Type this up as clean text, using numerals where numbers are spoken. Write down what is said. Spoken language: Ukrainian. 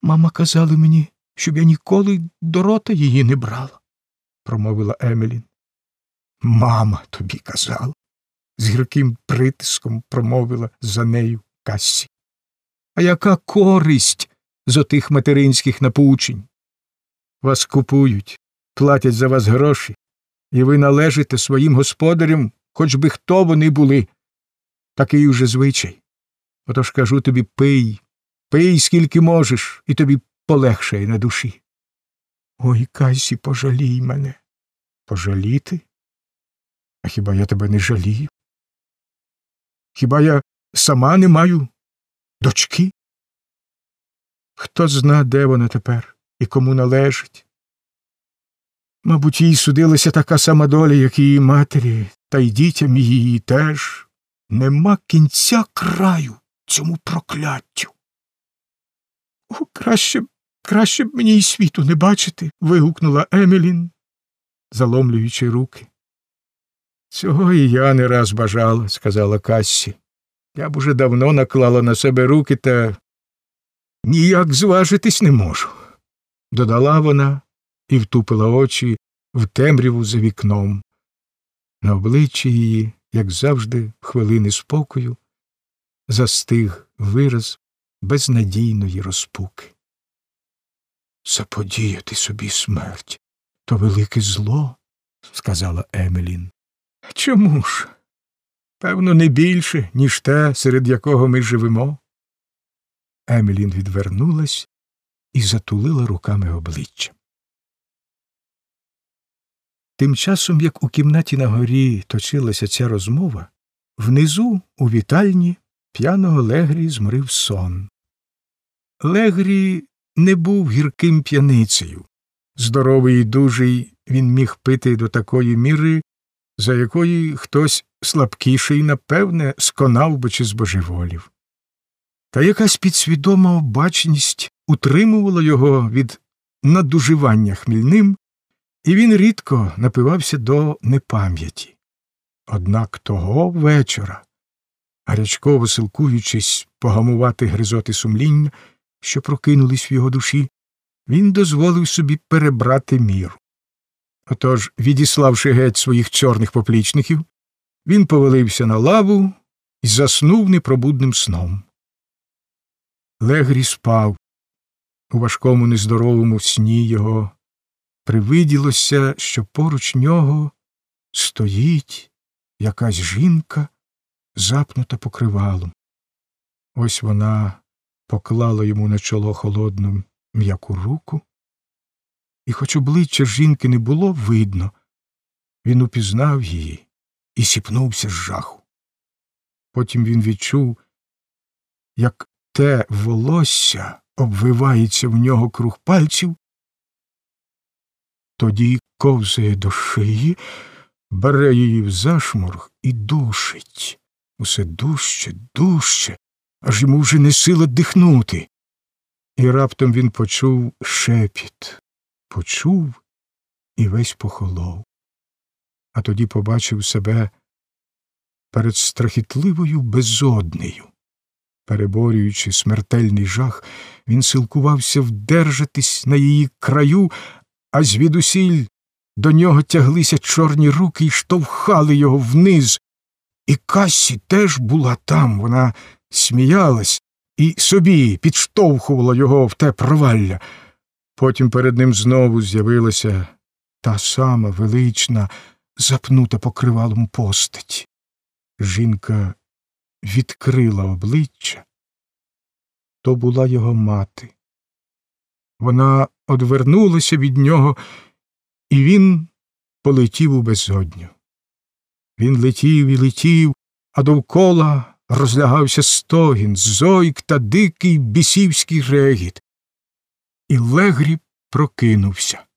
Мама казала мені, щоб я ніколи до рота її не брала, промовила Емелін. Мама тобі казала, з гірким притиском промовила за нею Кассі. А яка користь з отих материнських напучень? Вас купують, платять за вас гроші, і ви належите своїм господарям, хоч би хто вони були. Такий уже звичай. Отож кажу тобі, пий, пий скільки можеш, і тобі полегшає на душі. Ой, Кассі, пожалій мене. Пожаліти? А хіба я тебе не жалію? Хіба я сама не маю дочки? Хто зна, де вона тепер і кому належить? Мабуть, їй судилася така сама доля, як і її матері, та й дітям її теж. Нема кінця краю цьому прокляттю. О, краще б мені й світу не бачити, вигукнула Емелін, заломлюючи руки. Цього і я не раз бажала, сказала Кассі. Я б уже давно наклала на себе руки, та ніяк зважитись не можу, додала вона і втупила очі в темряву за вікном. На обличчі її, як завжди, в хвилини спокою, застиг вираз безнадійної розпуки. Заподіяти собі смерть — то велике зло, сказала Емелін. Чому ж? Певно, не більше, ніж те, серед якого ми живемо. Емелін відвернулась і затулила руками обличчя. Тим часом, як у кімнаті на горі точилася ця розмова, внизу, у вітальні, п'яного Легрі зморив сон. Легрі не був гірким п'яницею. Здоровий і дужий, він міг пити до такої міри, за якої хтось слабкіший, напевне, сконав би чи збожеволів. Та якась підсвідома обачність утримувала його від надуживання хмільним, і він рідко напивався до непам'яті. Однак того вечора, гарячково силкуючись погамувати гризоти сумління, що прокинулись в його душі, він дозволив собі перебрати міру. Отож, відіславши геть своїх чорних поплічників, він повалився на лаву і заснув непробудним сном. Легрі спав. У важкому нездоровому сні його привиділося, що поруч нього стоїть якась жінка, запнута покривалом. Ось вона поклала йому на чоло холодну м'яку руку, і хоч обличчя жінки не було видно, він упізнав її і сіпнувся з жаху. Потім він відчув, як те волосся обвивається в нього круг пальців, тоді ковзає до шиї, бере її в зашморг і душить. Усе дужче, дужче, аж йому вже не сила дихнути. І раптом він почув шепіт. Почув і весь похолов. А тоді побачив себе перед страхітливою безоднею. Переборюючи смертельний жах, він силкувався вдержатись на її краю, а звідусіль до нього тяглися чорні руки і штовхали його вниз. І Кассі теж була там, вона сміялась і собі підштовхувала його в те провалля. Потім перед ним знову з'явилася та сама велична, запнута покривалом постать. Жінка відкрила обличчя. То була його мати. Вона одвернулася від нього, і він полетів у безодню. Він летів і летів, а довкола розлягався стогін, зойк та дикий бісівський регіт. І Легрі прокинувся.